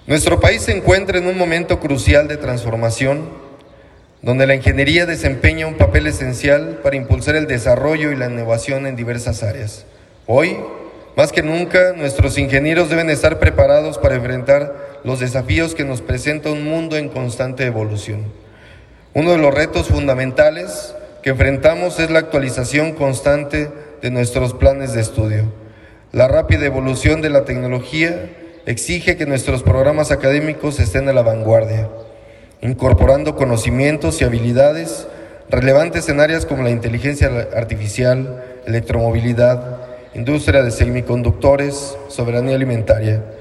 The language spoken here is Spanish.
Nuestro país se encuentra en un momento crucial de transformación, donde la ingeniería desempeña un papel esencial para impulsar el desarrollo y la innovación en diversas áreas. Hoy, más que nunca, nuestros ingenieros deben estar preparados para enfrentar los desafíos que nos presenta un mundo en constante evolución. Uno de los retos fundamentales que enfrentamos es la actualización constante de nuestros planes de estudio. La rápida evolución de la tecnología exige que nuestros programas académicos estén a la vanguardia, incorporando conocimientos y habilidades relevantes en áreas como la inteligencia artificial, electromovilidad, industria de semiconductores, soberanía alimentaria.